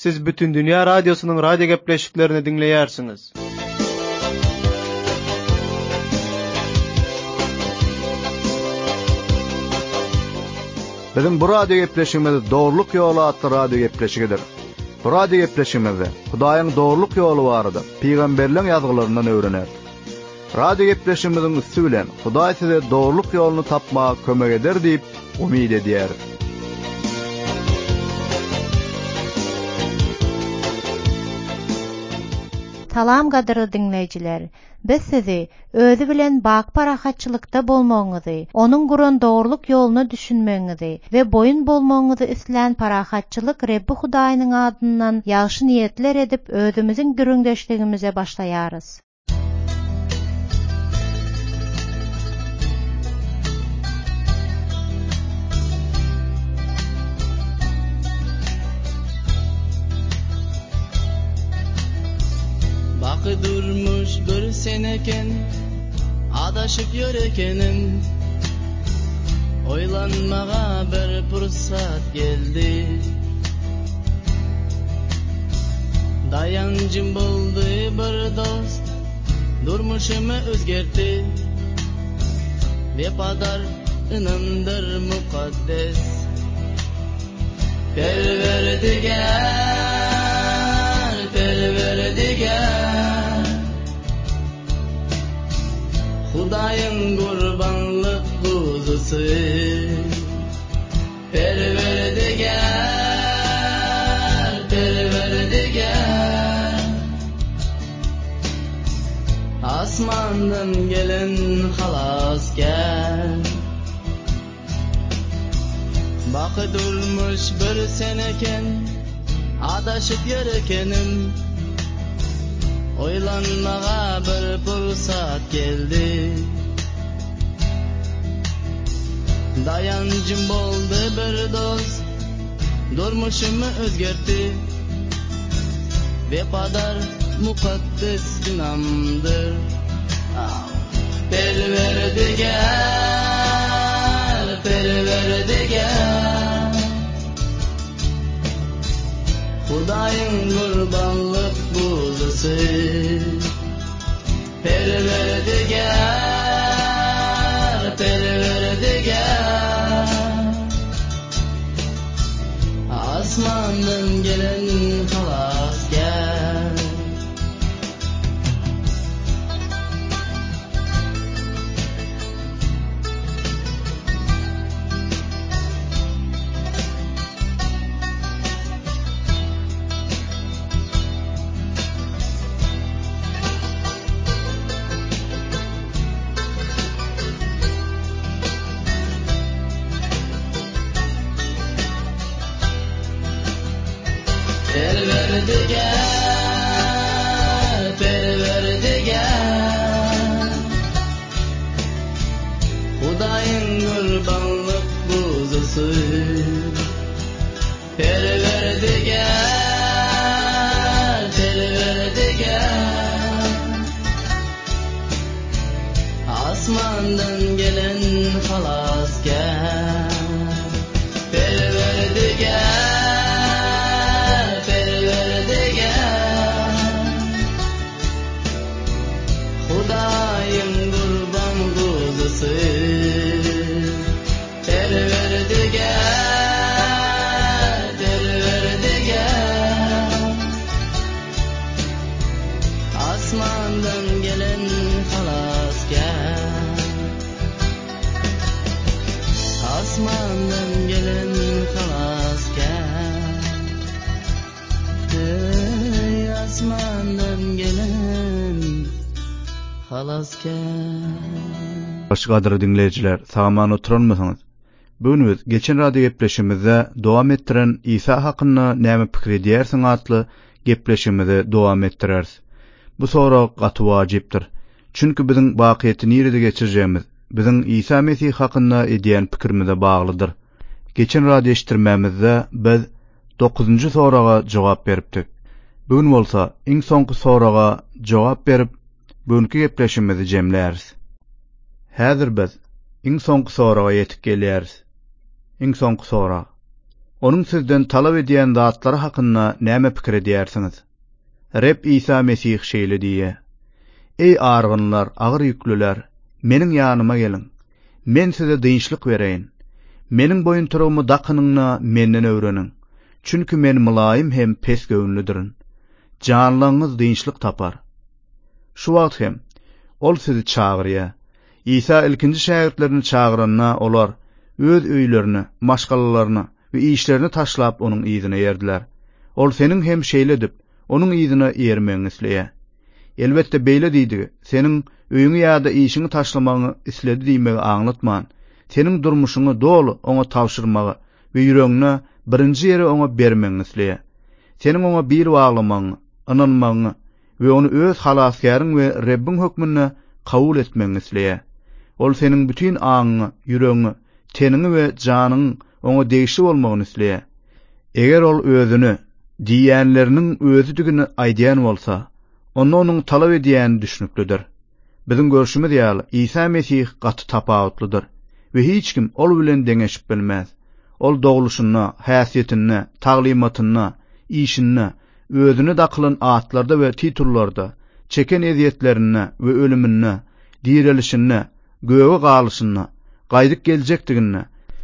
Siz bütün dünya radyosunun radyo gepleşiklerini dinleyersiniz. Bizim bu radyo gepleşigimiz doğruluk yolu adlı radyo gepleşigidir. Bu radyo gepleşigimizde Hudaýyň doğruluk yolu barada peýgamberliň ýazgylaryndan öwrener. Radyo gepleşigimizin üstü bilen Hudaý size doğruluk yolunu tapmağa kömek eder diýip umyd edýär. Salam gadyrly dinleýijiler. Biz sizi özü bilen bak parahatçylykda bolmagyňyzy, onuň guran dogruluk ýoluna düşünmeňizi we boyun bolmagyňyzy isleýän parahatçylyk Rebbi Hudaýynyň adyndan ýagşy niýetler edip özümiziň gürüňdeşligimize başlaýarys. Bakı durmuş bir seneken, adaşıp yörekenim. Oylanmağa bir fırsat geldi. Dayancım buldu bir dost, durmuşumu özgertti. Vepadar inandır mukaddes. Perverdigar, Hudaýyň gurbanlyk guzusy. Perverdigar, asmandan gelen halaskar. Bakı durmuş bir seneken, adaşıp yörekenim. Oylanmağa bir fırsat geldi. Dayancım boldu bir dost, durmuşumu özgertti. Vepadar mukaddes günahımdır. Perverdigar, Hudaýyň gurbanlyk guzusy. Perverdigar, asmandan gelen halaskar. Perverdigar, Hudaýyň gurbanlyk guzusy. Perverdigar, asmandan gelen halaskar. Hudaýyň gurban guzusy. Perverdigar, asmandan gelen halaskar. Asmandan gelen halaskar. Ey asmandan gelen halaskar. Hoş gadyrly dinleýijiler, saman oturmasyňyz. Bugün biz geçen radyo gepleşimizde dowam etdiren İsa hakynda näme pikir edýärsiň atly gepleşimizi dowam etdireriz. Bu sorak gaty wajypdyr. Çünki biziň bakyety nirede geçirjegimiz biziň İsa Mesih hakynda edýän pikirimize baglydyr. Geçen radyo eşitdirmämizde biz 9-njy soraga jogap beripdik. Bugün bolsa iň soňky soraga jogap berip bugünkü gepleşimizi jemläriz. Häzir biz iň soňky soraga ýetip gelýäris. Iň soňky sora. Onun sizden talap ediyen zatları hakkında näme pikir ediýärsiňiz? Reb İsa Mesih şeýle diýe: Ey argynlar, agyr yüklüler, meniň ýanyma gelin. Men size dynçlyk bereýin. Meniň boýunturygymy dakynyňla menden öwrenin. Çünki men mylaýym hem pes göwnlüdirin. Janlaryňyz dynçlyk tapar. Şu wagt hem ol sizi çağırýar. İsa ilkinji şägirdlerini çağıranyna olar öz öýlerini, maşgallalaryny we işlerini taşlap onuň ýzyna ýerdiler. Ol seniň hem şeýle dip onuň ýzyna ýermeňi isleýär. Elbetde beýle diýdi, seniň öýüňi ýa-da işiňi taşlamagyny isledi diýmegi aňlatman. Seniň durmuşyňy dolu oňa tawşyrmagy we ýüregiňe birinji ýere oňa bermeňi isleýär. Seniň oňa bir baglamagyny, inanmagyny we onu öz halasgaryň we Rebbiň hökmüne kabul etmeňi isleýär. Ol seniň bütün aňyny, ýüregiňi, teniňi we janyň oňa degişli bolmagyny isleýär. Eger ol özüni, diýenleriniň özüdigini aýdýan bolsa, onda onuň talap edýäni düşünüklidir. Bizim görüşimiz ýaly İsa Mesih gaty tapawutlydyr we hiç kim ol bilen deňeşip bilmez. Ol doguluşyna, häsiýetine, taglimatyna, işine, özüni daklyň atlarda we titullarda, çeken eziýetlerine we ölümine, dirilişine, göwe galyşyna, gaýdyk geljekdigine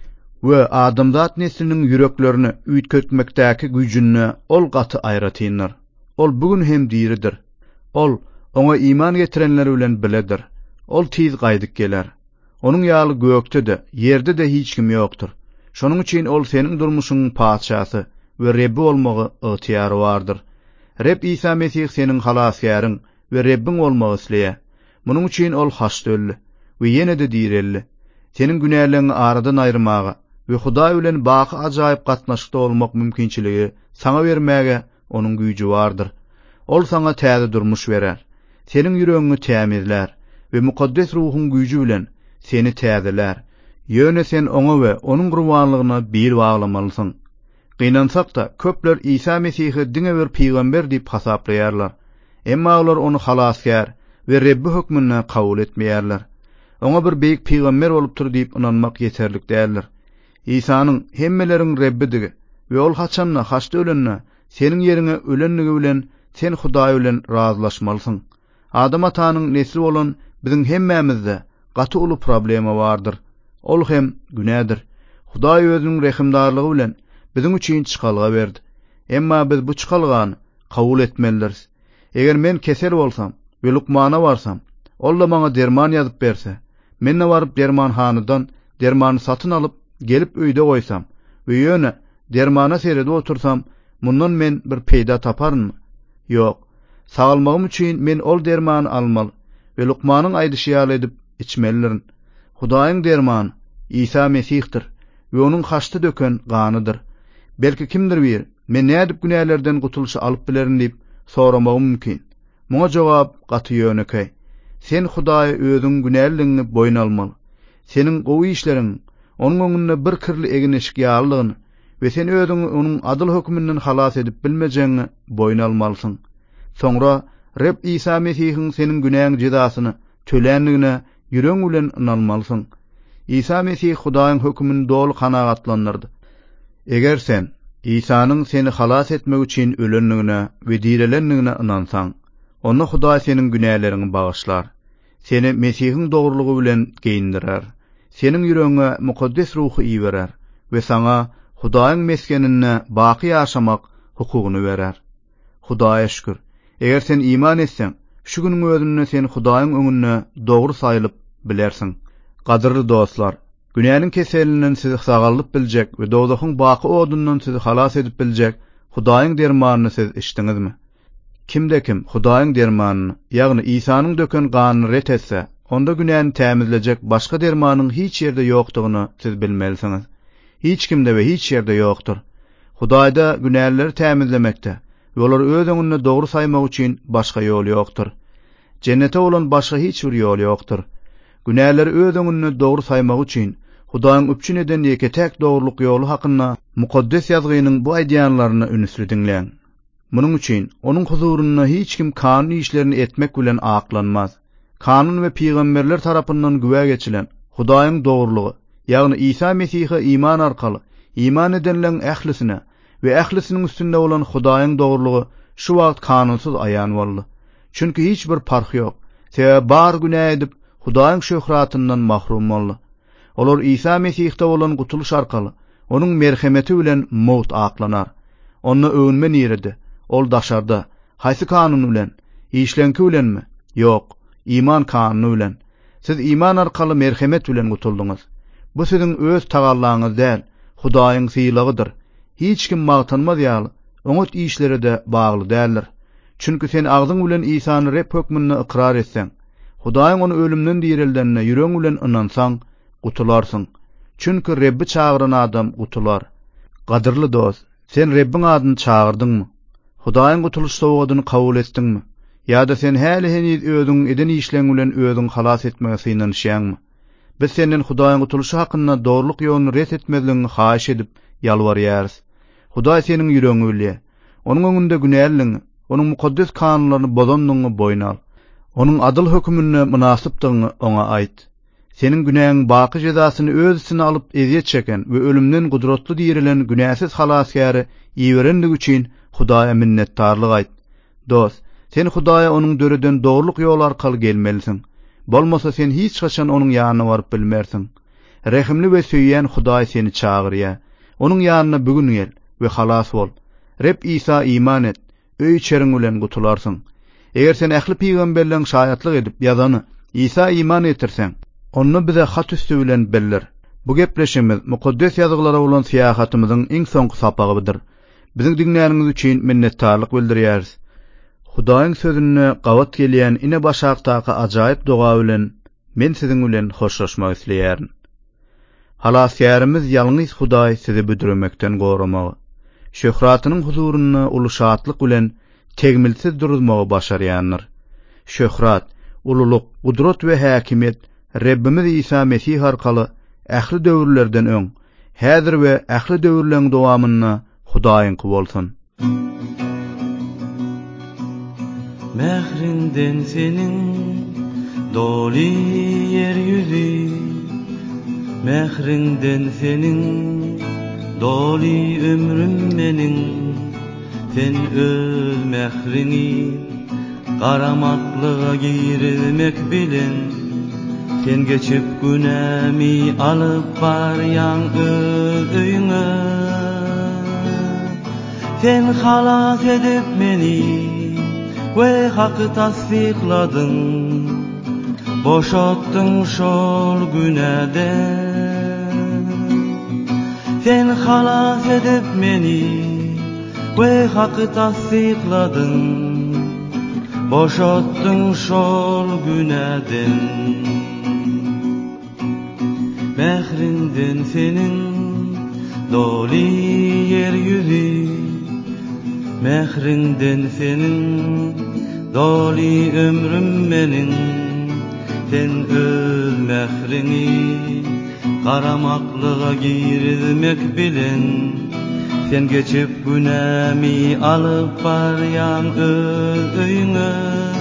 we adamzat nesliniň yüreklerini üýtgetmekdäki güýjüne ol gaty aýratynlar. Ol bugün hem diridir. Ol oňa iman getirenler bilen biledir. Ol tiz gaýdyk geler. Onuň ýaly gökde de, ýerde de hiç kim ýokdur. Şonuň üçin ol seniň durmuşyň paçasy we Rebbi bolmagy ýetirýär wardyr. Reb İsa Mesih seniň halasgaryň we Rebbin bolmagy isleýär. Munuň üçin ol haşdölli we ýene de direlli. Seniň günälerini aradan aýyrmagy we Hudaý bilen baky ajaýyp gatnaşykda bolmak mümkinçiligi saňa bermäge onuň güýji wardyr. Ol saňa täze durmuş berer. Seniň ýüregiňi tämizler we mukaddes ruhyň güýji bilen seni täzeler. Ýöne sen oňa we onuň gurbanlygyna bir baglamalysyň. Gynansak da köpler İsa Mesihi diňe bir peýgamber diýip hasaplaýarlar. Emma olar onu halasgar we Rebbi hökmüne kabul etmeýärler. Oňa bir beýik peýgamber bolupdyr diýip inanmak ýeterlik däldir. İsa'nın hemmeleriň Rebbidigi we ol haçanna haçda ölenne seniň ýeriňe ölenligi bilen sen Hudaý bilen razylaşmalysyň. Adam atanyň nesli bolan biziň hemmämizde gaty uly problema wardyr. Ol hem günädir. Hudaý özüniň rehimdarlygy bilen biziň üçin çykalga berdi. Emma biz bu çykalgany kabul etmeliriz. Eger men kesel bolsam we Lukmana barsam, ol da maňa derman ýazyp berse, menne baryp dermanhanadan dermany satyn alyp gelip öýde goýsam we ýöne dermana serede otursam, mundan men bir peýda taparmyň? Ýok. Sağalmagym üçin men ol dermany almaly we Lukmanyň aýdyşy ýaly edip içmelirin. Hudaýyň dermany İsa Mesihdir we onuň haçda döken ganydyr. Belki kimdir bir, men nädip günälerden gutuluşy alyp bilerin diýip soramagym mümkin. Muňa jogap gaty ýönekey. Sen Hudaýa özüň günäligiňi boýun almaly. Seniň gowy işleriň onuň öňünde bir kirli egineşik ýalygyny we sen özüň onuň adyl hökmünden halas edip bilmejeňi boýun almalysyň. Soňra Reb İsa Mesihiň seniň günäň jezasyny tölenligine ýüregiň bilen inanmalysyň. İsa Mesih Hudaýyň hökmüni dolu kanagatlandyrdy. Eger sen İsa'nın seni halas etmek üçin ölenligine we direlenligine inansaň, onda Hudaý seniň günälerini bagyşlar. Seni Mesihiň dogrulygy bilen geyindirer. Seniň ýüregiňe mukaddes ruhy iýerer we saňa Hudaýyň meskenine baky ýaşamak hukugyny berer. Hudaýa şükür. Eger sen iman etseň, şu günüň özünde sen Hudaýyň öňünde dogry saýlyp bilersiň. Gadyrly dostlar, günäniň keselinden sizi sagallyp biljek we dozakyň baky odundan sizi halas edip biljek Hudaýyň dermanyny siz içdiňizmi? Kimde kim Hudaýyň dermanyny, ýagny İsa'nyň döken ganyny ret etse, onda günäni tämizlejek başga dermanyň hiç ýerde ýokdugyny siz bilmelisiňiz. Hiç kimde we hiç ýerde ýokdur. Hudaýda günälileri tämizlemekde we olar öz öňünde dogry saýmak üçin başga ýol ýokdur. Jennete bolan başga hiç bir ýol ýokdur. Günäleri öz öňünde dogry saýmak üçin Hudaýyň öpçün eden ýeketek dogruluk ýolu hakynda mukaddes ýazgynyň bu aýdýanlaryny ünsüri dinleň. Munuň üçin onuň huzuryna hiç kim kanun işlerini etmek bilen aklanmaz. Kanun we peýgamberler tarapyndan güwe geçilen Hudaýyň dogrulygy, ýagny İsa Mesihe iman arkaly iman edenlerin ählisine we ählisiniň üstünde bolan Hudaýyň dogrulygy şu wagt kanunsuz aýan boldy. Çünki hiç bir parky ýok. Sebäbi bar günä edip Hudaýyň şöhratyndan mahrum boldy. Olar İsa Mesih'de bolan gutuluş arkaly onuň merhemeti bilen mowt aklanar. Onu öňme niredi. Ol daşarda. Haýsy kanun bilen? İşlenki bilenmi? Ýok, iman kanuny bilen. Siz iman arkaly merhemet bilen gutuldyňyz. Bu siziň öz tagallaňyz däl, Hudaýyň syýlagydyr. Hiç kim magtanmaz ýaly, oňat işleri de bagly däldir. Çünki sen agzyň bilen İsa'ny rep hökmünde ikrar etsen, Hudaýyň onu ölümden dirildenine ýüregiň bilen inansaň, gutularsyň. Çünki Rebbi çağıran adam gutular. Gadyrly dost, sen Rebbiň adyny çağırdyňmy? Hudaýyň gutuluş sowadyny kabul etdiňmi? Ýa-da sen häli heniz özüň eden işleň bilen özüň halas etmege synanyşýarmy? Biz senden Hudaýyň gutuluşy hakynda dogrulyk ýoluny ret etmezligiňi haýyş edip ýalbarýarys. Hudaý seniň ýüregiňi bilýär. Onuň öňünde günäliňi, onuň mukaddes kanunlaryny bozandygyny boýna al. Onuň adyl hökmüne munasypdygyny oňa aýt. Senin günäň baky jezasyny öz içine alyp eziýet çeken we ölümden gudratly diýrilen günäsiz halaskary iýerenligi üçin Hudaýa minnetdarlyk aýt. Dost, sen Hudaýa onuň döreden dogrulyk ýol arkaly gelmelisin. Bolmasa sen hiç haçan onuň ýanyna baryp bilmersiň. Rehimli we söýýän Hudaý seni çağırýar. Onuň ýanyna bugün gel we halas bol. Rep İsa iman et, öý içeriň bilen gutularsyň. Eger sen ähli peýgamberleň şaýatlyk edip ýazany İsa iman etirsen, onu bize hat üstü bilen bellir. Bu gepleşimiz mukaddes ýazgylara bolan syýahatymyzyň iň soňky sapagydyr. Biziň dinleýänimiz üçin minnetdarlyk bildirýäris. Hudaýyň sözüne gawat gelýän ine başakdaky ajaýyp doga bilen men siziň bilen hoşlaşmak isleýärin. Halas ýerimiz ýalňyz Hudaý sizi büdürmekden goramagy, şöhratynyň huzuruny uluşatlyk bilen tegmilsiz durulmagy başarýandyr. Şöhrat, ululuk, gudrat we häkimet Rebbimiz İsa Mesih arkaly ähli döwürlerden öň, häzir we ähli döwürleriň dowamyna Hudaýynky bolsun. Mehrinden senin doli yer yüzü, mehrinden senin doli ömrüm menin. Sen öz mehrini garamaklyga girilmek bilen, sen geçip günämi alyp barýan öz öýüňe. Sen halas edip meni we haky tasdikladyň, boşatdyň şol günäden. Sen halas edip meni we haky tasdikladyň, boşatdyň şol günäden. Mehrinden senin doli yer yüzü, mehrinden senin doli ömrüm menin. Sen öz mehrini garamaklyga girilmek bilen, sen geçip günämi alyp barýan öz öýüňe.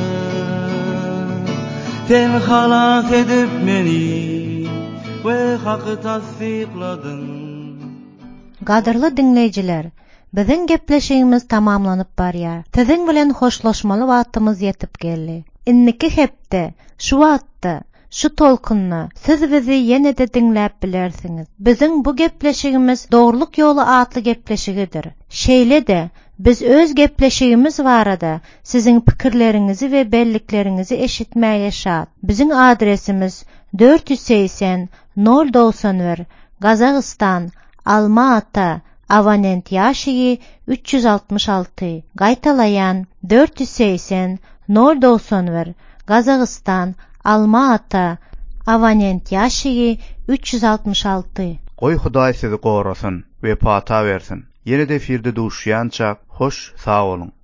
Sen halas edip meni we haky tasdikladyň. Gadyrly dinleýijiler, biziň gepleşigimiz tamamlanyp barýar. Siziň bilen hoşlaşmaly wagtymyz ýetip geldi. Inniki hepde, şu wagtda, şu tolkunna siz bizi ýene-de dinläp bilersiňiz. Biziň bu gepleşigimiz dogrulyk ýoly atly gepleşigidir. Şeýle-de biz öz gepleşigimiz barada siziň pikirleriňizi we belliklerinizi eşitmäge şat. Biziň adresimiz 480 091 Gazagystan, Alma-Ata, Abonent ýaşygy 366. Gaýtalaýan 480 091 Gazagystan, Alma-Ata, Abonent ýaşygy 366. Goý Hudaý sizi gorasyn we pata bersin. Ýene-de firde duşýança hoş sag bolun.